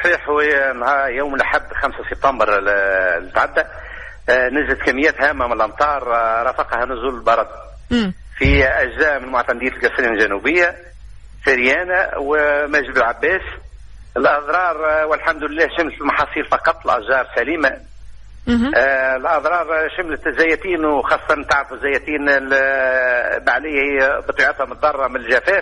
صحيح. يوم الأحد 5 سبتمبر اللي تعدى نزلت كميات هامة من الأمطار رافقها نزول البرد في أجزاء من معتمدية القصرين الجنوبية، فريانة ومجد العباس. الأضرار والحمد لله شملت المحاصيل فقط، الأشجار سليمة. الأضرار شملت الزيتين، وخاصة تعرف الزيتين عليه بطبيعتها متضررة من الجفاف،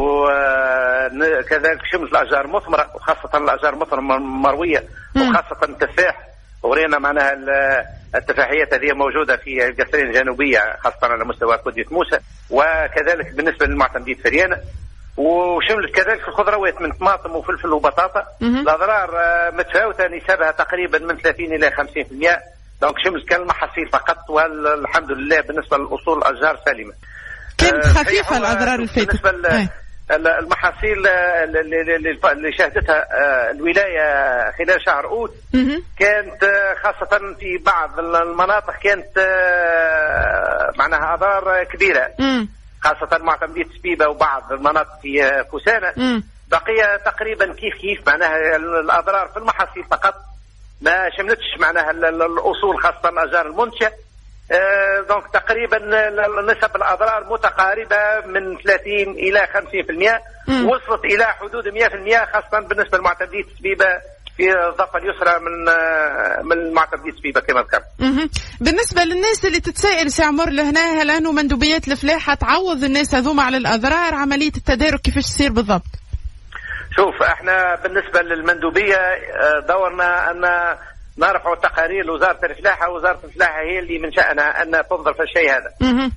وكذلك شملت الأشجار مثمرة، وخاصة الأشجار مثمرة مروية، وخاصة التفاح. ورينا معناها التفاحيات هذه موجودة في القصرين الجنوبية خاصة على مستوى كودية موسى، وكذلك بالنسبة للمعتمدية فريانة. وشملت كذلك الخضروات من طماطم وفلفل وبطاطا. الأضرار متفاوتة، نسبها تقريبا من 30 إلى 50%. دونك شملت كان المحاصيل فقط، والحمد لله بالنسبة للأصول الأشجار سليمة. كانت خفيفة الأضرار الفاتت. بالنسبة المحاصيل اللي شهدتها الولاية خلال شهر أوت كانت خاصة في بعض المناطق كانت معناها أضرار كبيرة، خاصة معتمدية سبيبة وبعض المناطق في فوسانة. بقي تقريبا كيف معناها الأضرار في المحاصيل فقط، ما شملتش معناها الأصول خاصة الأشجار المنتجة. دونك تقريبا نسب الأضرار متقاربة من 30 إلى 50%، وصلت إلى حدود 100% خاصة بالنسبة لمعتمدية سبيبة في الضفة اليسرى من معتمدية سبيبة كما ذكرت. بالنسبة للناس اللي تتسائل سي عمر لهنا، هل أنه مندوبيات الفلاحة تعوض الناس هذوما على الأضرار؟ عملية التدارك كيفاش تصير بالضبط؟ شوف، احنا بالنسبة للمندوبية دورنا أن نرفع تقارير لوزارة الفلاحة، ووزارة الفلاحة هي اللي من شأنها أن تنظر في الشيء هذا.